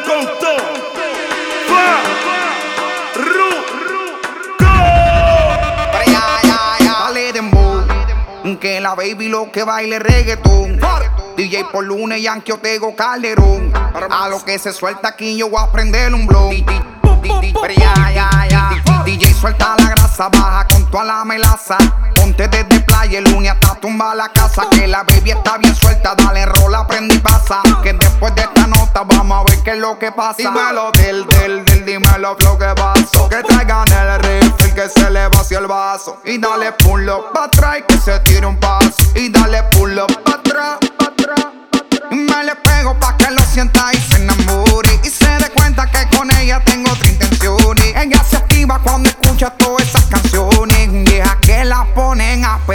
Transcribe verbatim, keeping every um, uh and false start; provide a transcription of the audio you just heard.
con todo. Fa, ru, go. Pero ya, ya, ya. Dale dembow, que la baby lo que baile reggaetón. D J por lunes, Yankee Otego Calderón. A lo que se suelta aquí yo voy a prender un blow. Pero ya, ya, ya. D J suelta la grasa, baja con toda la melaza. Ponte desde playa el lunes hasta tumba la casa. Que la baby está bien suelta, dale rola, prende y pasa. Que después de esta nota vamos a ver qué es lo que pasa. Dímelo del, del, del, dímelo lo que pasó. Que traigan el rifle, que se le vacíe el vaso. Y dale pull up pa' atrás y que se tire un paso. Y dale pull up pa' atrás, pa' atrás, pa' atrás. Y me le pego pa' que lo sienta y se enamore. Y se dé cuenta que con ella tengo otra intención. Y ella se activa cuando